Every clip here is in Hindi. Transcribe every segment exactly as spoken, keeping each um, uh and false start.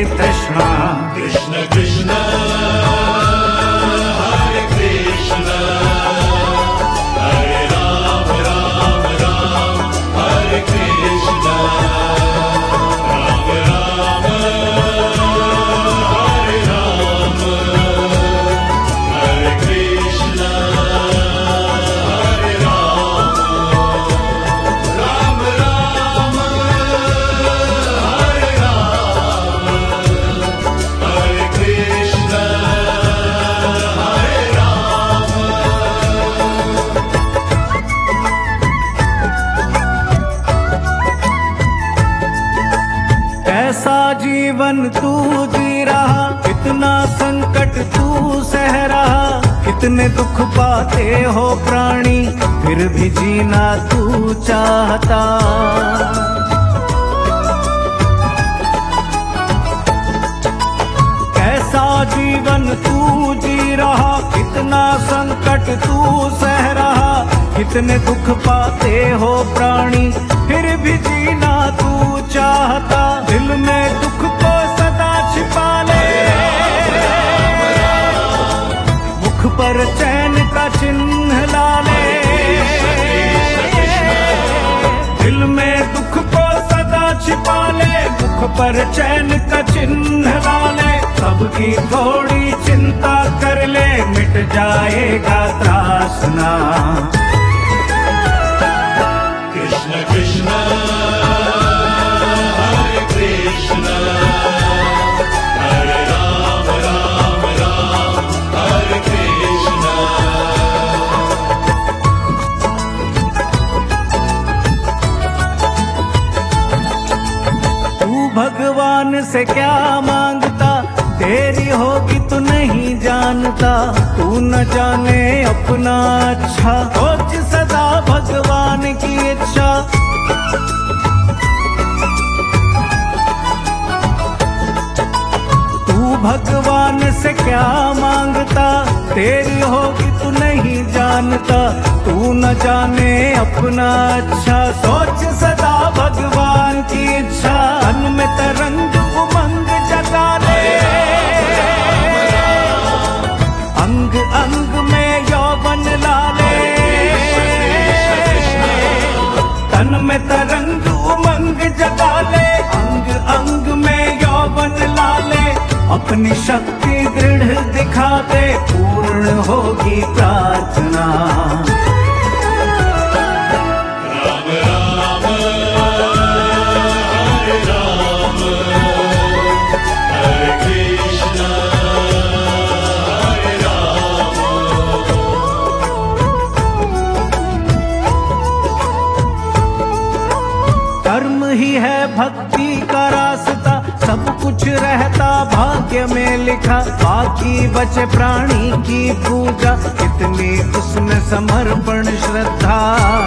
तृष्णा। कृष्ण कृष्ण हरे कृष्ण हरे राम राम राम हरे कृष्ण राम राम हरे राम हरे कृष्ण हरे राम राम राम हरे राम हरे कृष्ण हरे राम। कैसा जीवन तू जी रहा, कितना संकट तू सह रहा, कितने दुख पाते हो प्राणी, फिर भी जीना तू चाहता। कैसा जीवन तू जी रहा, कितना संकट तू सह रहा, कितने दुख पाते हो प्राणी, फिर भी जीना तू चाहता। दिल में दुख को सदा छिपा ले, मुख पर चैन का चिन्ह ला ले। दिल में दुख को सदा छिपा ले, मुख पर चैन का चिन्ह ला ले। सबकी थोड़ी चिंता कर ले, मिट जाएगा त्रासना। कृष्ण कृष्ण हरे कृष्ण हरे राम राम राम हरे कृष्ण। तू भगवान से क्या मांगता, तेरी होगी तू नहीं जानता। तू न जाने अपना अच्छा, सोच सदा भगवान की इच्छा। तू भगवान से क्या मांगता, तेरी होगी तू नहीं जानता। तू न जाने अपना अच्छा, सोच सदा भगवान की इच्छा। मन में तरंग उमंग जगा ले, अंग अंग में यौवन ला ले। तन में तरंग उमंग जगा ले, अंग अंग में यौवन ला ले। अपनी शक्ति दृढ़ दिखा दे, पूर्ण होगी प्रार्थना। राम राम हरे राम हरे कृष्ण हरे राम। कर्म ही है भक्ति का रास्ता, सब कुछ रहता भाग्य में लिखा। बाकी बचे प्राणी की पूजा, कितनी उसमें समर्पण श्रद्धा।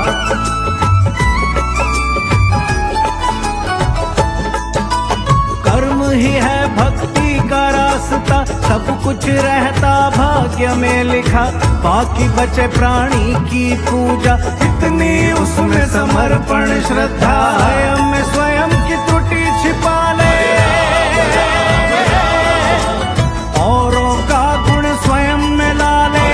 कर्म ही है भक्ति का रास्ता, सब कुछ रहता भाग्य में लिखा। बाकी बचे प्राणी की पूजा, कितनी उसमें समर्पण श्रद्धा। स्वयं में स्वयं की त्रुटि छिपा ले, औरों का गुण स्वयं में ला ले।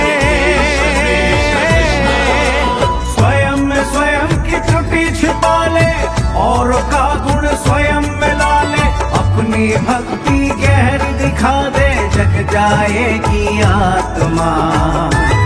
स्वयं में स्वयं की त्रुटि छिपा ले, औरों का गुण स्वयं में ला ले। अपनी भक्ति गहरी दिखा दे, जग जाएगी आत्मा।